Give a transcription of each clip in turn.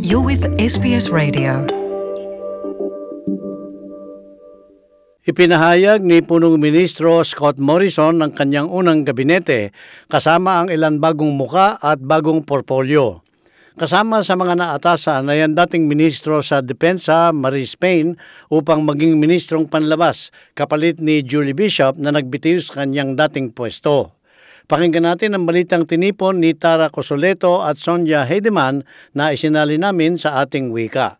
You're with SBS Radio. Ipinahayag ni Punong Ministro Scott Morrison ang kanyang unang gabinete kasama ang ilan bagong muka at bagong portfolyo. Kasama sa mga naatasan ay ang dating Ministro sa Depensa, Marise Payne, upang maging Ministrong Panlabas, kapalit ni Julie Bishop na nagbitiw sa kanyang dating pwesto. Pakinggan natin ang balitang tinipon ni Tara Cosoleto at Sonja Heidemann na isinali namin sa ating wika.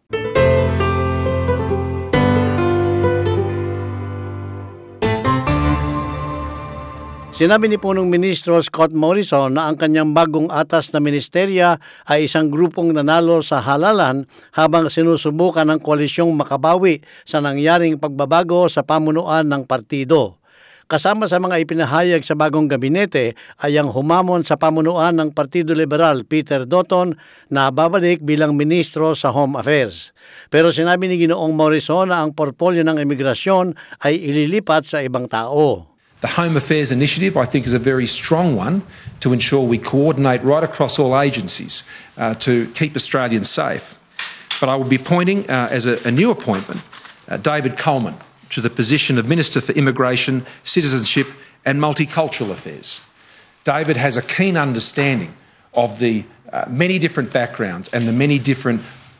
Sinabi ni Punong Ministro Scott Morrison na ang kanyang bagong atas na ministerya ay isang grupong nanalo sa halalan habang sinusubukan ng koalisyong makabawi sa nangyaring pagbabago sa pamunuan ng partido. Kasama sa mga ipinahayag sa bagong gabinete ay ang humamon sa pamunuan ng Partido Liberal Peter Dutton na babalik bilang ministro sa Home Affairs. Pero sinabi ni Ginoong Morrison na ang portfolyo ng imigrasyon ay ililipat sa ibang tao. The Home Affairs Initiative, I think, is a very strong one to ensure we coordinate right across all agencies to keep Australians safe. But I will be appointing, as a new appointment, David Coleman to the position of Minister for Immigration, Citizenship and Multicultural Affairs. David has a keen understanding of the many different backgrounds and the many different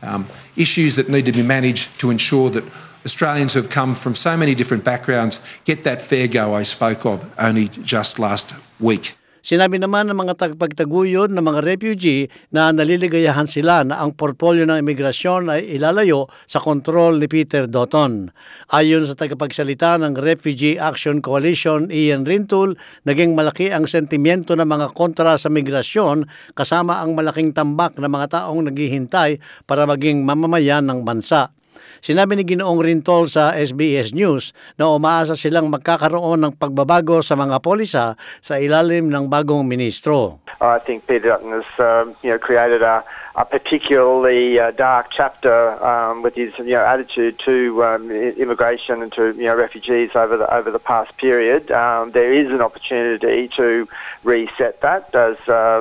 issues that need to be managed to ensure that Australians who have come from so many different backgrounds get that fair go I spoke of only just last week. Sinabi naman ng mga tagapagtaguyod ng mga refugee na naliligayahan sila na ang portfolyo ng imigrasyon ay ilalayo sa kontrol ni Peter Dutton. Ayon sa tagapagsalita ng Refugee Action Coalition, Ian Rintoul, naging malaki ang sentimiento ng mga kontra sa migrasyon kasama ang malaking tambak ng mga taong naghihintay para maging mamamayan ng bansa. Sinabi ni Ginoong Rintoul sa SBS News na umaasa silang magkakaroon ng pagbabago sa mga polisa sa ilalim ng bagong ministro. I think Peter Dutton has created a particularly dark chapter with his attitude to immigration and to refugees over the past period. There is an opportunity to reset that, as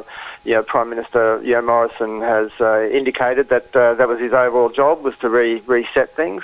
Prime Minister Morrison has indicated that that was his overall job, was to reset things.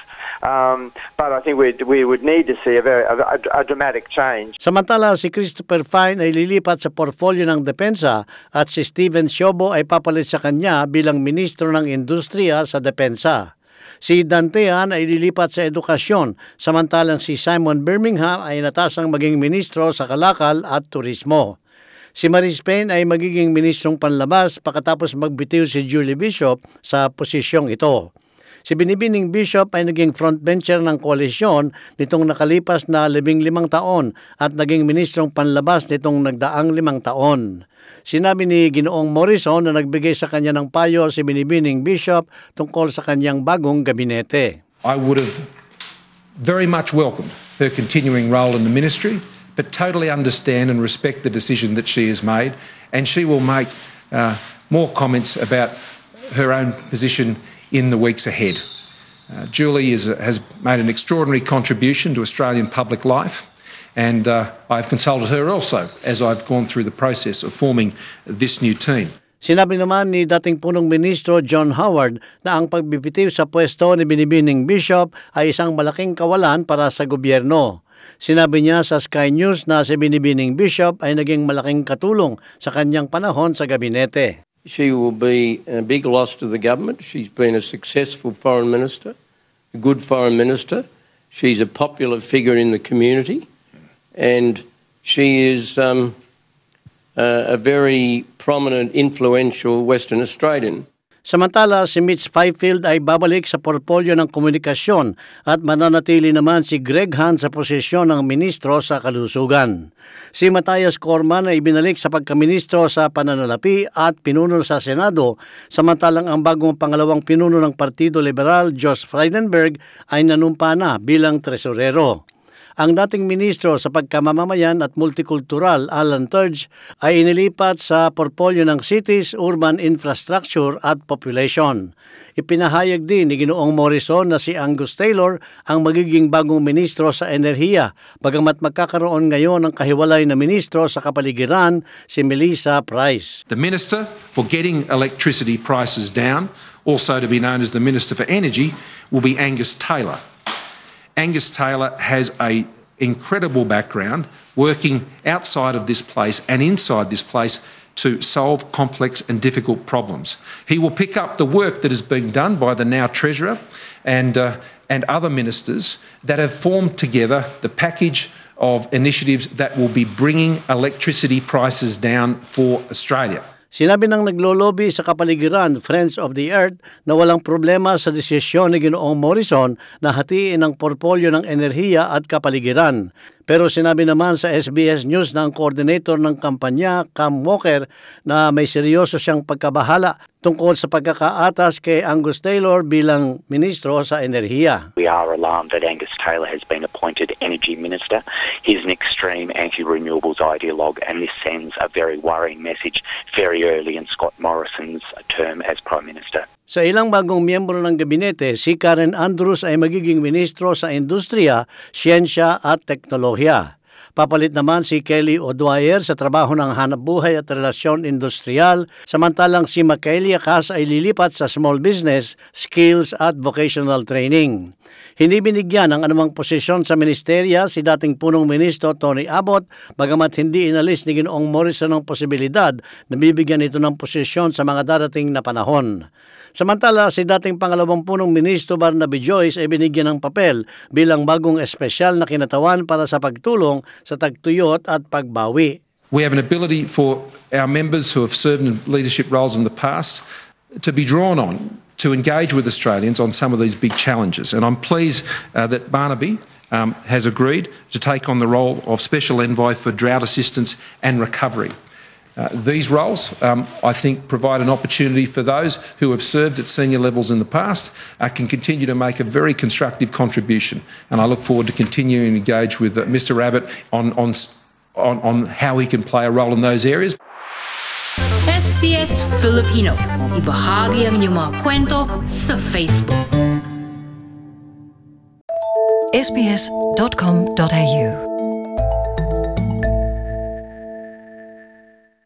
But I think we would need to see a dramatic change. Samantala, si Christopher Fine ay lilipat sa portfolyo ng Depensa at si Stephen Siobo ay papalit sa kanya bilang Ministro ng Industriya sa Depensa. Si Dantean ay lilipat sa Edukasyon, samantalang si Simon Birmingham ay natasang maging Ministro sa Kalakal at Turismo. Si Marise Payne ay magiging Ministrong Panlabas pagkatapos magbitiw si Julie Bishop sa posisyong ito. Si Binibining Bishop ay naging frontbencher ng koalisyon nitong nakalipas na 15 taon at naging Ministrong Panlabas nitong nagdaang 5 taon. Sinabi ni Ginoong Morrison na nagbigay sa kanya ng payo si Binibining Bishop tungkol sa kanyang bagong gabinete. I would have very much welcomed her continuing role in the ministry, but totally understand and respect the decision that she has made, and she will make more comments about her own position in the weeks ahead. Julie has made an extraordinary contribution to Australian public life, and I've consulted her also as I've gone through the process of forming this new team. Sinabi naman ni dating punong ministro John Howard na ang pagbibitiw sa pwesto ni Binibining Bishop ay isang malaking kawalan para sa gobyerno. Sinabi niya sa Sky News na si Binibining Bishop ay naging malaking katulong sa kanyang panahon sa gabinete. She will be a big loss to the government. She's been a successful foreign minister, a good foreign minister. She's a popular figure in the community, and she is a very prominent, influential Western Australian. Samantala, si Mitch Fifield ay babalik sa portfolyo ng komunikasyon at mananatili naman si Greg Hunt sa posisyon ng ministro sa kalusugan. Si Matthias Cormann ay ibinalik sa pagkaministro sa pananalapi at pinuno sa Senado, samantalang ang bagong pangalawang pinuno ng Partido Liberal, Josh Frydenberg, ay nanumpa na bilang tresorero. Ang dating ministro sa pagkamamamayan at multikultural, Alan Tudge, ay inilipat sa portfolyo ng Cities, Urban Infrastructure at Population. Ipinahayag din ni Ginoong Morrison na si Angus Taylor ang magiging bagong ministro sa enerhiya, bagamat magkakaroon ngayon ng kahiwalay na ministro sa kapaligiran, si Melissa Price. The Minister for getting electricity prices down also to be known as the Minister for Energy, will be Angus Taylor. Angus Taylor has an incredible background working outside of this place and inside this place to solve complex and difficult problems. He will pick up the work that is being done by the now Treasurer and other ministers that have formed together the package of initiatives that will be bringing electricity prices down for Australia. Sinabi ng naglolobi sa kapaligiran, Friends of the Earth, na walang problema sa desisyon ni Ginoong Morrison na hatiin ang portfolyo ng enerhiya at kapaligiran. Pero sinabi naman sa SBS News ng coordinator ng kampanya, Cam Walker, na may seryoso siyang pagkabahala tungkol sa pagkakaatas kay Angus Taylor bilang ministro sa enerhiya. We are alarmed that Angus Taylor has been appointed Energy Minister. He's an extreme anti-renewables ideologue, and this sends a very worrying message very early in Scott Morrison's term as Prime Minister. Sa ilang bagong miyembro ng gabinete, si Karen Andrews ay magiging ministro sa industriya, siyensya at teknolohiya. Papalit naman si Kelly O'Dwyer sa trabaho ng hanapbuhay at relasyon industrial, samantalang si Michaelia Cass ay lilipat sa small business, skills at vocational training. Hindi binigyan ng anumang posisyon sa ministerya si dating punong ministro Tony Abbott, bagamat hindi inalis ni Ginoong Morrison ang posibilidad na bibigyan ito ng posisyon sa mga darating na panahon. Samantala, si dating pangalawang punong ministro Barnaby Joyce ay binigyan ng papel bilang bagong espesyal na kinatawan para sa pagtulong sa tagtuyot at pagbawi. We have an ability for our members who have served in leadership roles in the past to be drawn on to engage with Australians on some of these big challenges. And I'm pleased that Barnaby has agreed to take on the role of Special Envoy for Drought Assistance and Recovery. These roles, I think, provide an opportunity for those who have served at senior levels in the past can continue to make a very constructive contribution. And I look forward to continuing to engage with Mr. Abbott on how he can play a role in those areas. SBS Filipino. Ibahagi ang inyong mga kwento sa Facebook. sbs.com.au